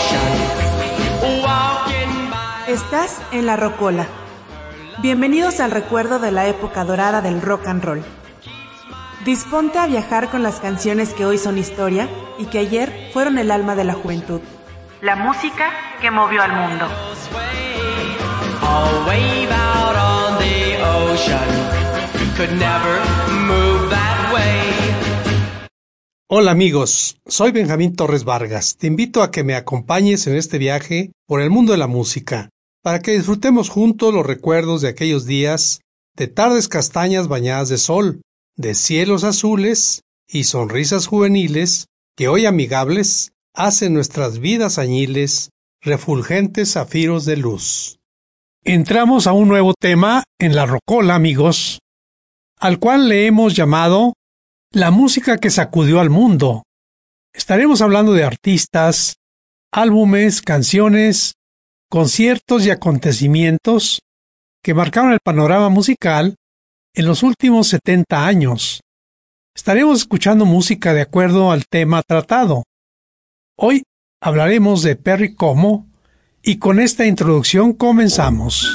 Estás en La Rocola. Bienvenidos al recuerdo de la época dorada del rock and roll. Disponte a viajar con las canciones que hoy son historia y que ayer fueron el alma de la juventud. La música que movió al mundo. Hola amigos, soy Benjamín Torres Vargas. Te invito a que me acompañes en este viaje por el mundo de la música, para que disfrutemos juntos los recuerdos de aquellos días, de tardes castañas bañadas de sol, de cielos azules y sonrisas juveniles que hoy amigables hacen nuestras vidas añiles refulgentes zafiros de luz. Entramos a un nuevo tema en La Rocola, amigos, al cual le hemos llamado La música que sacudió al mundo. Estaremos hablando de artistas, álbumes, canciones, conciertos y acontecimientos que marcaron el panorama musical en los últimos 70 años. Estaremos escuchando música de acuerdo al tema tratado. Hoy hablaremos de Perry Como y con esta introducción comenzamos.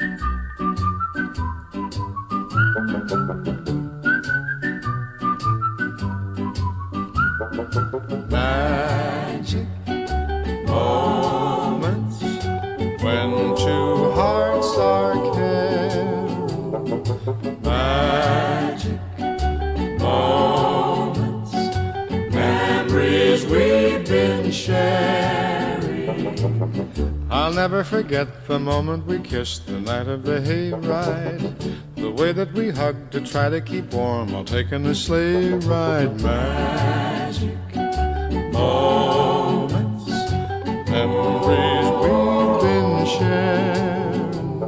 Magic moments when two hearts are caring. Magic moments, memories we've been sharing. I'll never forget the moment we kissed the night of the hayride. The way that we hugged to try to keep warm while taking a sleigh ride. Magic moments, memories we've been sharing.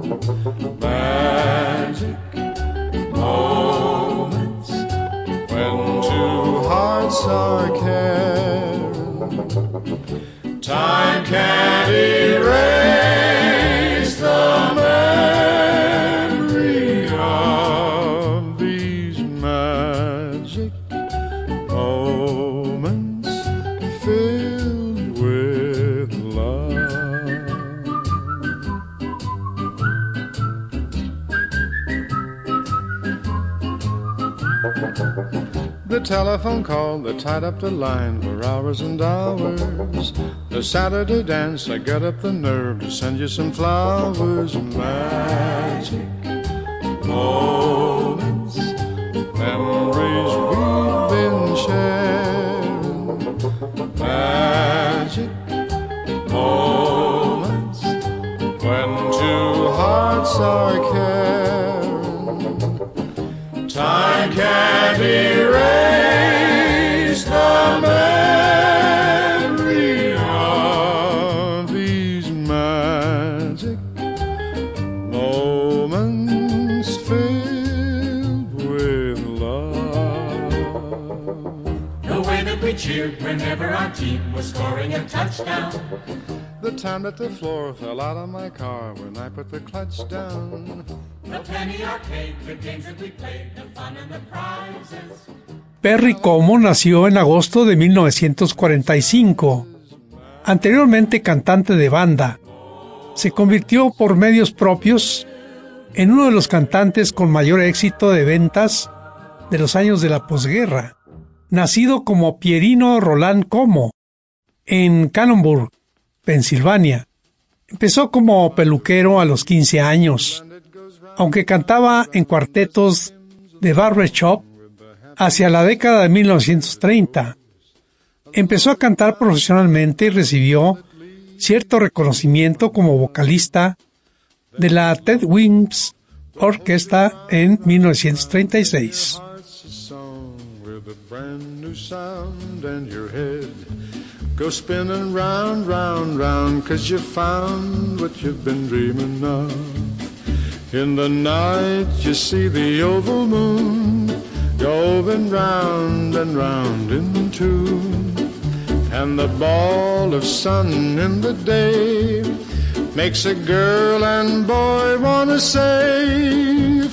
Magic moments when two hearts are caring. Time can't erase the memory of these magic moments filled with love. The telephone call that tied up the line for hours and hours. The Saturday dance, I got up the nerve to send you some flowers. Magic moments, memories we've been sharing. Magic moments when two hearts are caring. Time can't erase the memory of these magic moments filled with love. The way that we cheered whenever our team was scoring a touchdown. The time that the floor fell out of my car when I put the clutch down. The penny arcade, the games that we played, the fun and the prizes. Perry Como nació en agosto de 1945. Anteriormente cantante de banda, se convirtió por medios propios en uno de los cantantes con mayor éxito de ventas de los años de la posguerra. Nacido como Pierino Roland Como en Canonsburg, Pensilvania. Empezó como peluquero a los 15 años, aunque cantaba en cuartetos de barbershop hacia la década de 1930. Empezó a cantar profesionalmente y recibió cierto reconocimiento como vocalista de la Ted Williams Orquesta en 1936. Go spinning round, round, round, 'cause you found what you've been dreaming of. In the night you see the oval moon going round and round in tune, and the ball of sun in the day makes a girl and boy wanna say,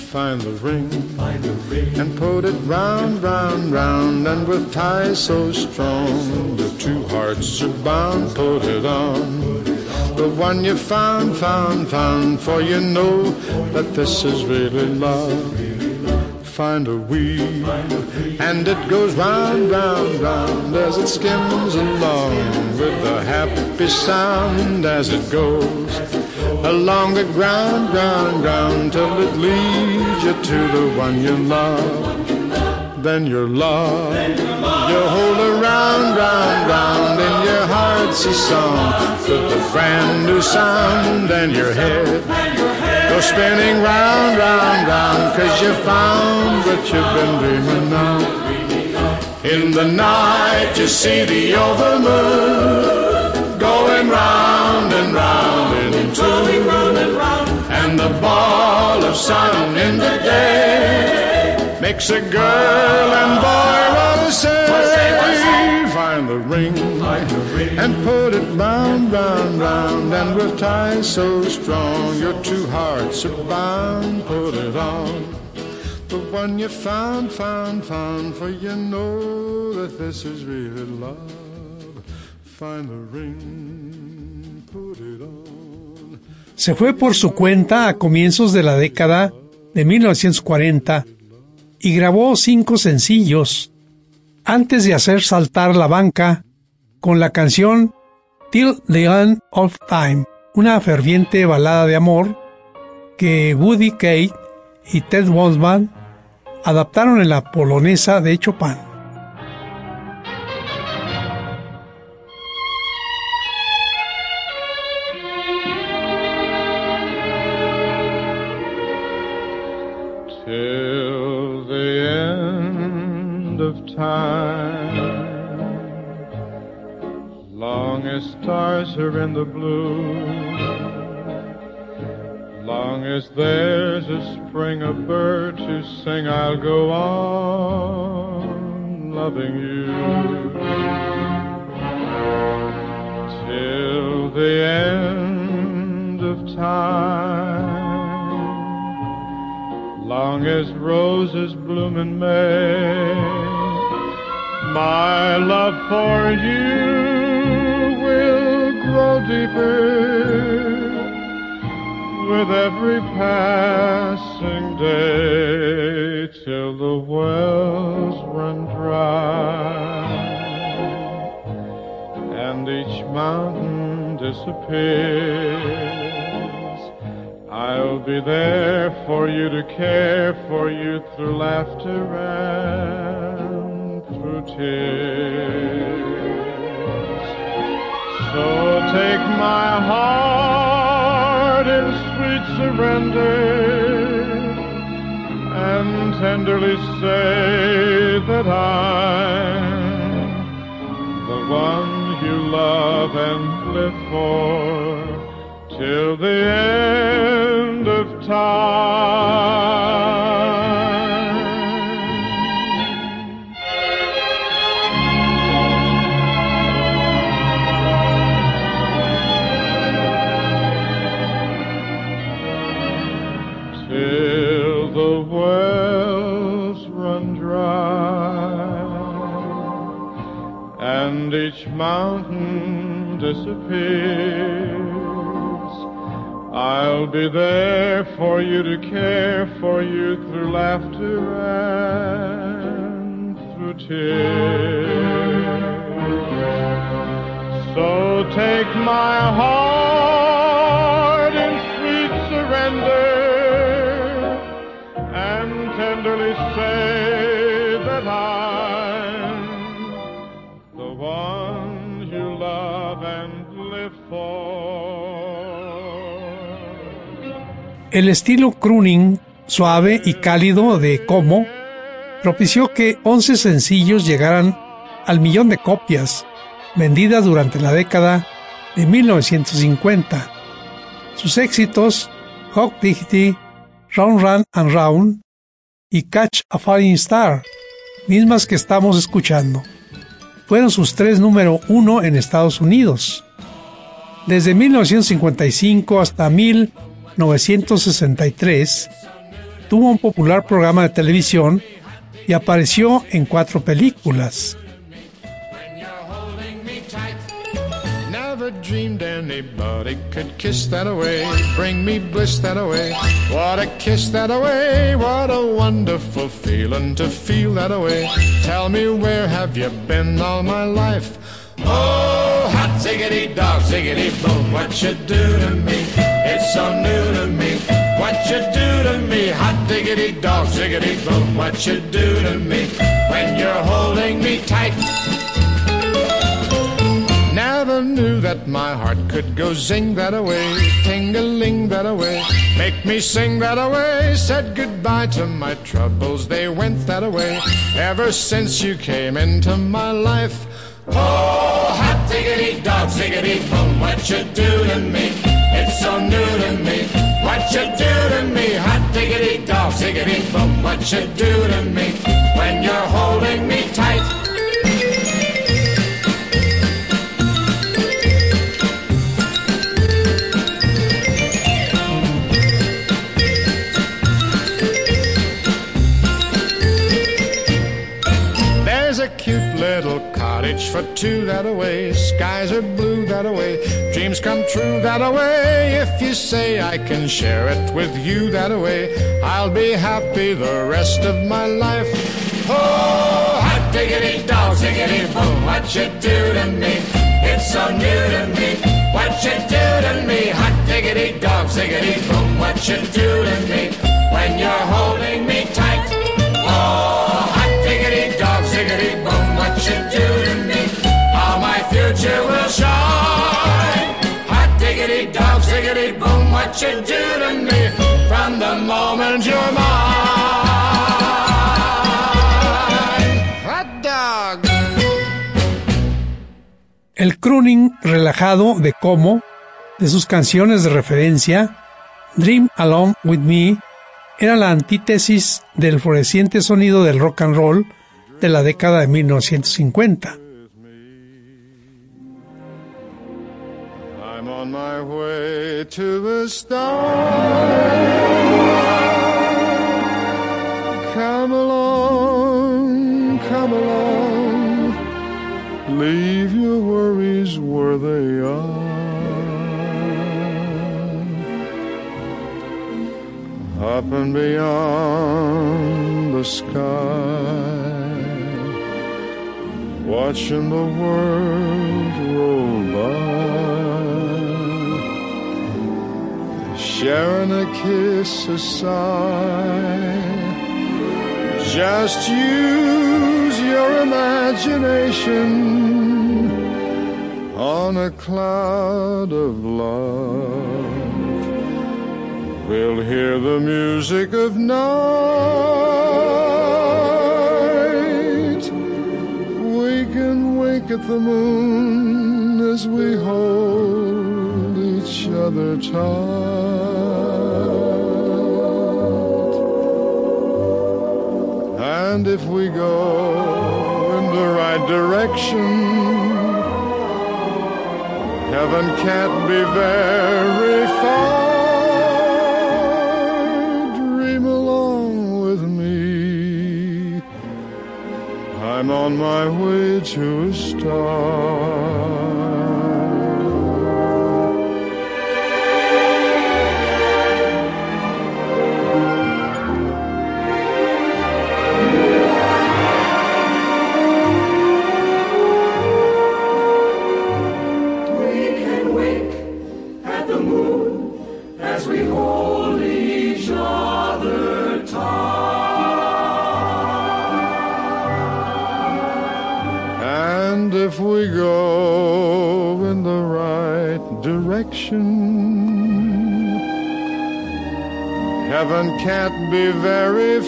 Find the ring and put it round, round, round, and with ties so strong, the two hearts are bound. Put it on, the one you found, found, found, for you know that this is really love. Find a wheel, and it goes round, round, round, as it skims along with a happy sound as it goes along the ground, ground, ground, till it leads you to the one you love. Then your love, you hold her round, round, round, in your heart's a song with a brand new sound, and your head go spinning round, round, round, 'cause you found what you've been dreaming of. In the night you see the oval moon going round and round into, and the ball of sun in the day makes a girl and boy want to say. Find the ring and put it round, round, round, and with ties so strong your two hearts are bound. Put it on, the one you found, found, found, for you know that this is really love. Find the ring, put it on. Se fue por su cuenta a comienzos de la década de 1940 y grabó 5 sencillos antes de hacer saltar la banca con la canción Till the End of Time, una ferviente balada de amor que Buddy Kaye y Ted Bosman adaptaron en la polonesa de Chopin. Till the end of time, long as stars are in the blue, long as there's a spring, a bird to sing, I'll go on loving you. Till the end of time, long as roses bloom in May, my love for you will grow deeper with every passing day, till the wells run dry and each mountain disappears. I'll be there for you, to care for you through laughter and through tears. So take my heart in sweet surrender and tenderly say that I'm the one you love and live for till the end of time. Till the wells run dry and each mountain disappears, I'll be there for you, to care for you through laughter and through tears. So take my heart in sweet surrender and tenderly say that I'm the one you love and live for. El estilo crooning suave y cálido de Como propició que 11 sencillos llegaran al 1,000,000 de copias vendidas durante la década de 1950. Sus éxitos, Hawk Diggity, Round, Round and Round y Catch a Falling Star, mismas que estamos escuchando, fueron sus 3 número 1 en Estados Unidos. Desde 1955 hasta 1963, tuvo un popular programa de televisión y apareció en 4 películas. Never dreamed anybody could kiss that away, bring me bliss that away. What a kiss that away, what a wonderful feeling to feel that away. Tell me, where have you been all my life? Oh, hot ziggity dog, ziggity boom, what you do to me, it's so new to me. What you do to me, hot diggity dog, ziggity boom, what you do to me, when you're holding me tight. Never knew that my heart could go zing that away, ting-a-ling that away, make me sing that away. Said goodbye to my troubles, they went that away, ever since you came into my life. Oh, hot diggity dog, ziggity boom, what you do to me, it's so new to me. What you do to me, hot diggity dog, ziggity boom, what you do to me, when you're holding me tight. There's a cute little cottage for two that away, skies are blue that away, dreams come true that away. If you say I can share it with you that away, I'll be happy the rest of my life. Oh, hot diggity dog, ziggity boom, what you do to me, it's so new to me. What you do to me, hot diggity dog, ziggity boom, what you do to me, when you're holding me tight. Oh, hot diggity dog, ziggity boom, what you do to me, how my future will shine. Hot diggity dog, ziggity boom, what you do to me, from the moment you're mine. Hot dog. El crooning relajado de Como, de sus canciones de referencia, Dream Along With Me, era la antítesis del floreciente sonido del rock and roll de la década de 1950. I'm on my way to the stars. Come along, come along. Leave your worries where they are. Up and beyond the sky, watching the world roll by, sharing a kiss, a sigh. Just use your imagination on a cloud of love. We'll hear the music of night. We can wink at the moon as we hold each other tight. And if we go in the right direction, heaven can't be very far. I'm on my way to a star. We can wink at the moon as we hold each other tight. And if we go in the right direction, heaven can't be very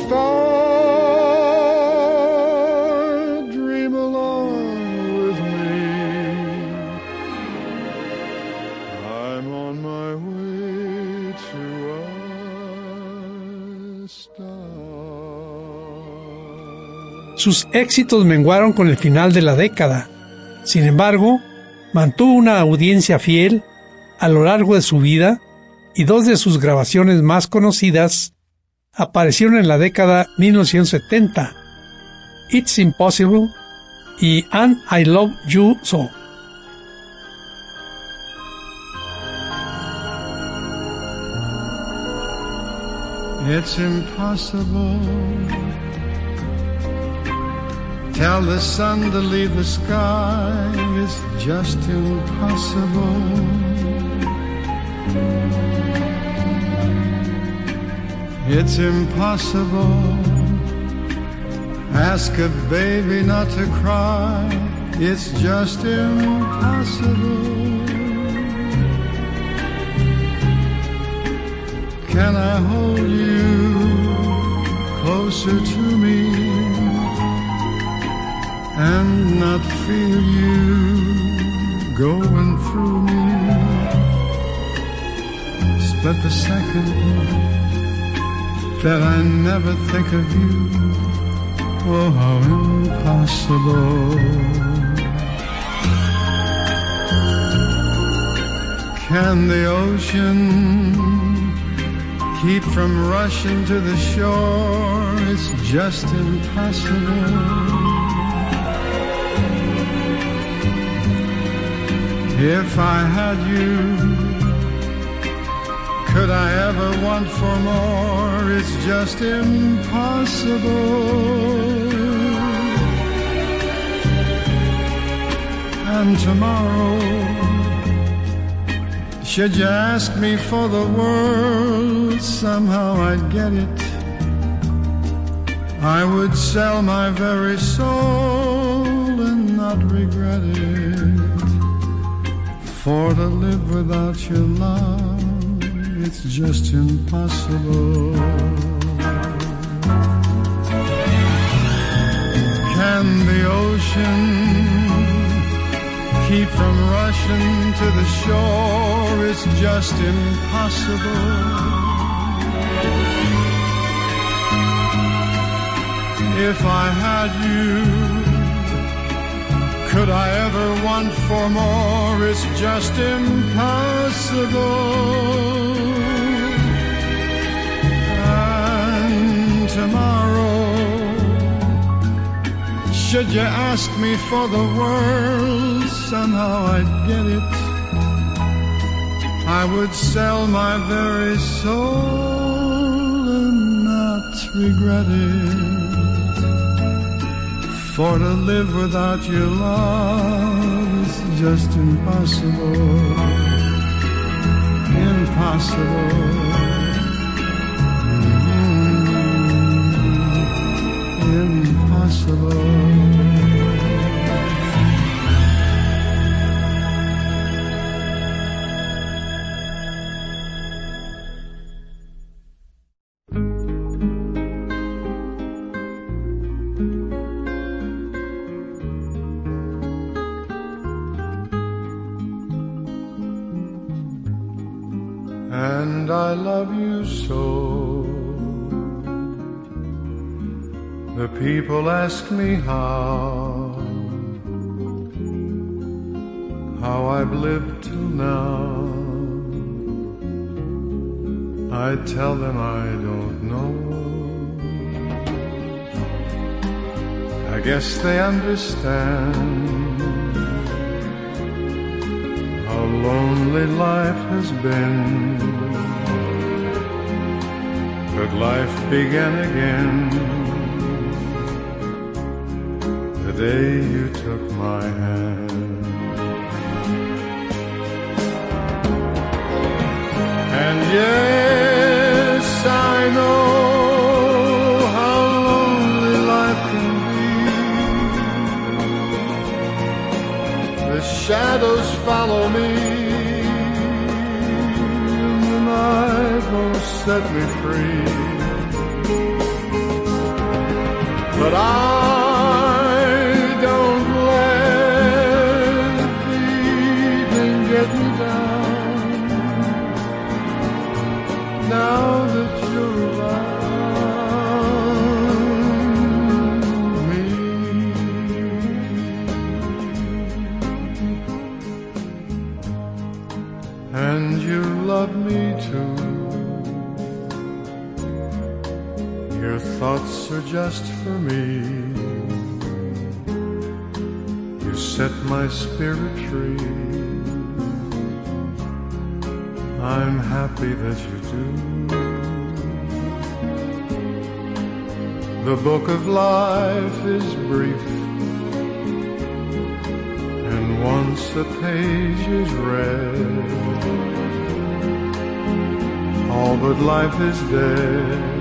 far. Dream along with me. I'm on my way to a star. Sus éxitos menguaron con el final de la década. Sin embargo, mantuvo una audiencia fiel a lo largo de su vida y dos de sus grabaciones más conocidas aparecieron en la década 1970, It's Impossible y And I Love You So. It's impossible. Tell the sun to leave the sky. It's just impossible. It's impossible. Ask a baby not to cry. It's just impossible. Can I hold you closer to me and not feel you going through me? Split the second that I never think of you. Oh, how impossible. Can the ocean keep from rushing to the shore? It's just impossible. If I had you, could I ever want for more? It's just impossible. And tomorrow, should you ask me for the world, somehow I'd get it. I would sell my very soul and not regret it. For to live without your love, it's just impossible. Can the ocean keep from rushing to the shore? It's just impossible. If I had you, could I ever want for more? It's just impossible. And tomorrow, should you ask me for the world, somehow I'd get it. I would sell my very soul and not regret it. For to live without your love is just impossible. Impossible. Impossible. And I love you so. The people ask me how I've lived till now. I tell them I don't know. I guess they understand how lonely life has been. But life began again the day you took my hand. And yes, I know how lonely life can be. The shadows follow me, and the night won't set me free. But I don't let the evening get me down. Now that you're around me, and you love me too. Your thoughts are just for me. You set my spirit free. I'm happy that you do. The book of life is brief, and once a page is read, all but life is dead.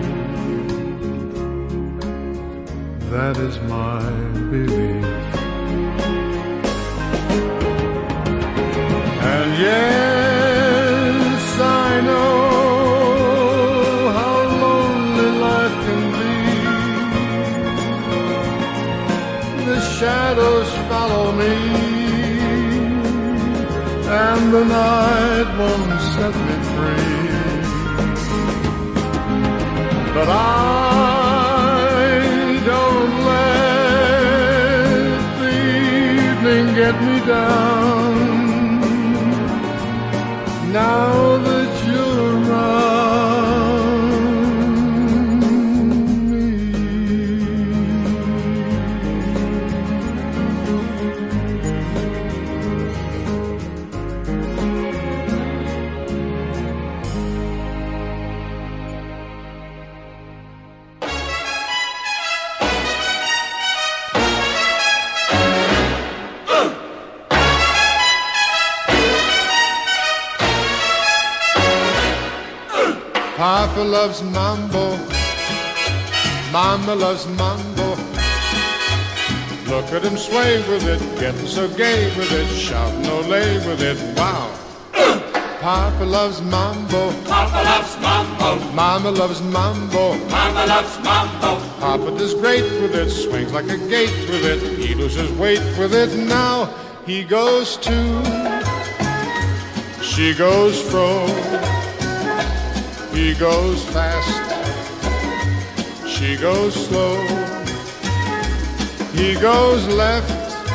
That is my belief. And yes, I know how lonely life can be. The shadows follow me, and the night won't set me free. But I don't let the evening get me down. Now that you're around me. Papa loves mambo, Mama loves mambo. Look at him sway with it, getting so gay with it, shouting olé with it, wow. Papa loves mambo, Papa loves mambo, Mama loves mambo, Mama loves mambo. Papa does great with it, swings like a gate with it, he loses weight with it. Now he goes to, she goes fro. He goes fast, she goes slow. He goes left,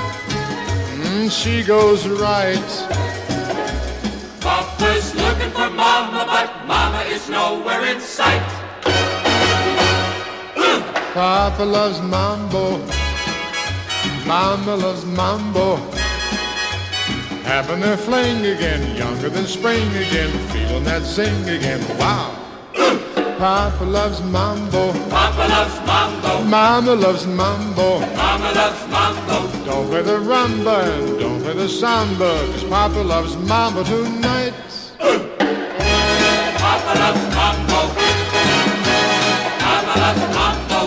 she goes right. Papa's looking for Mama, but Mama is nowhere in sight. Papa loves mambo, Mama loves mambo. Having their fling again, younger than spring again, feeling that zing again, wow. Papa loves mambo, Papa loves mambo, Mama loves mambo. Mama loves mambo. Don't play the rumba and don't play the samba, 'cause Papa loves mambo tonight. Papa loves mambo, Mama loves mambo.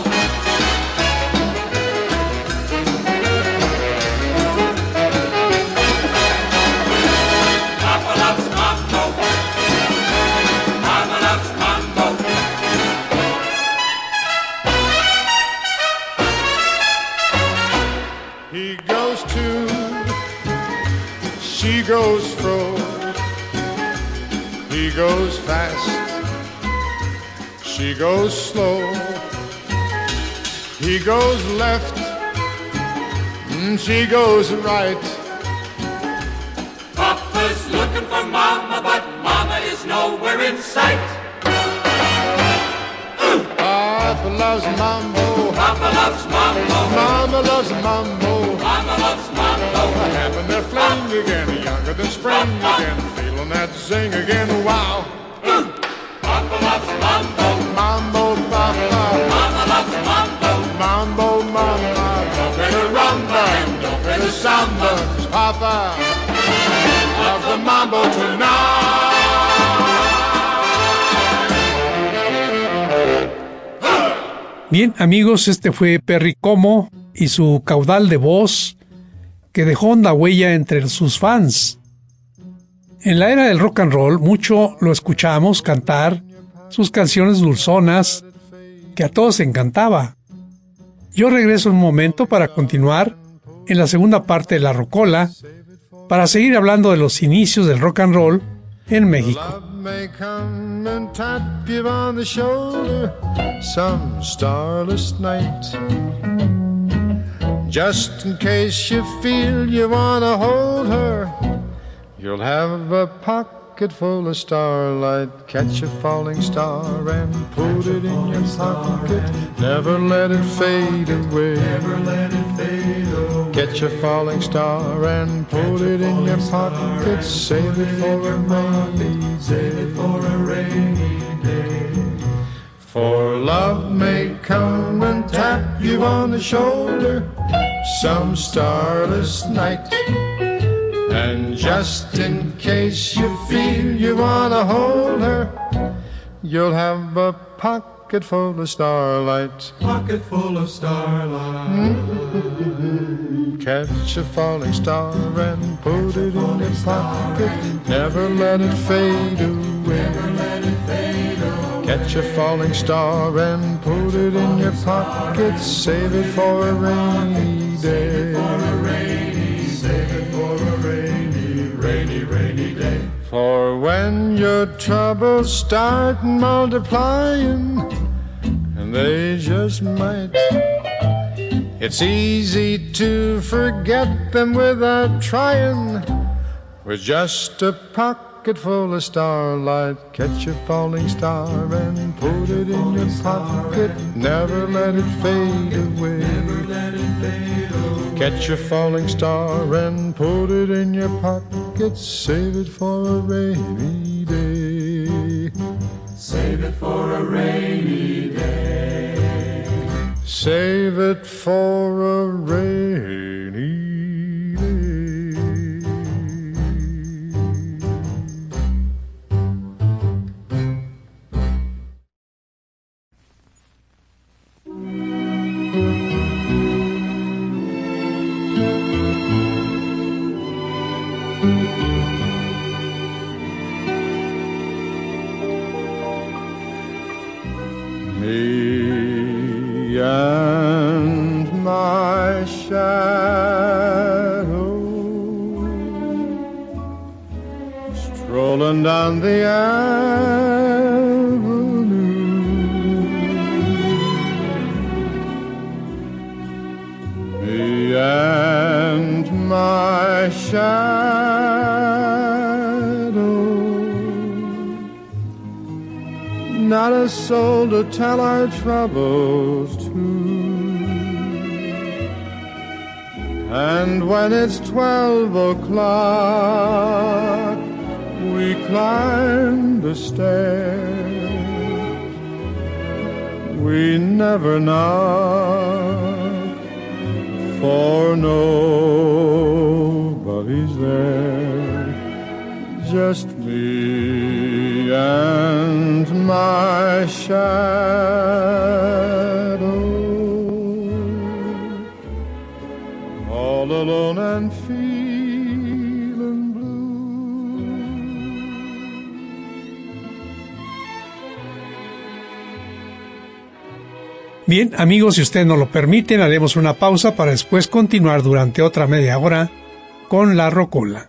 Papa loves mambo, Mama loves mambo. He goes to, she goes fro. He goes fast, she goes slow. He goes left, she goes right. Papa's looking for Mama, but Mama is nowhere in sight. Papa loves mambo, Papa loves mambo, Mama loves mambo. Mama loves mambo. Having their fling again, younger than spring again, feeling that zing again, wow. Papa loves mambo, Mambo, Papa, Mama loves mambo. mambo, mama. Don't play the rumba and don't play the samba, 'cause Papa loves the mambo tonight. Bien, amigos, este fue Perry Como y su caudal de voz que dejó honda huella entre sus fans. En la era del rock and roll, mucho lo escuchamos cantar sus canciones dulzonas que a todos encantaba. Yo regreso un momento para continuar en la segunda parte de la rocola para seguir hablando de los inicios del rock and roll en México. Love may come and tap you on the shoulder some starless night, just in case you feel you wanna hold her. You'll have a pocket pocket full of starlight. Catch a falling star and put it in your pocket. Never let it fade away. Never let it fade away. Catch a falling star and put it in your pocket. Save it for a rainy day. Save it for a rainy day. For love may come and tap you on the shoulder some starless night. And just in case you feel you wanna hold her, you'll have a pocket full of starlight. Pocket full of starlight. Mm-hmm. Catch a falling star and put it in your pocket. Never let it fade away. Never let it fade away. Catch a falling star and put it in your pocket. Save it for a rainy day. Save it for a rainy, rainy day. For when your troubles start multiplying, and they just might, it's easy to forget them without trying. With just a pocket full of starlight, catch a falling star and put it in your pocket. Never let it fade away. Never let it fade away. Catch a falling star and put it in your pocket. Save it for a rainy day. Save it for a rainy day. Save it for a rainy day. Me and my shadow strolling down the avenue. Me and my shadow, not a soul to tell our troubles to. And when it's 12 o'clock, we climb the stairs. We never knock, for nobody's there. Just me and my shadow, all alone and feeling blue. Bien, amigos, si ustedes nos lo permiten, haremos una pausa para después continuar durante otra media hora con La Rocola.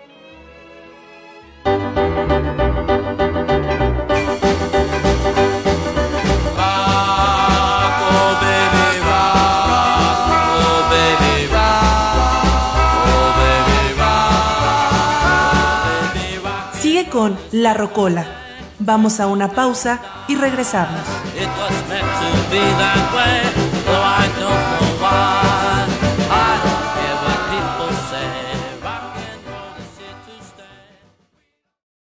Sigue con La Rocola. Vamos a una pausa y regresamos. It was meant to be that way.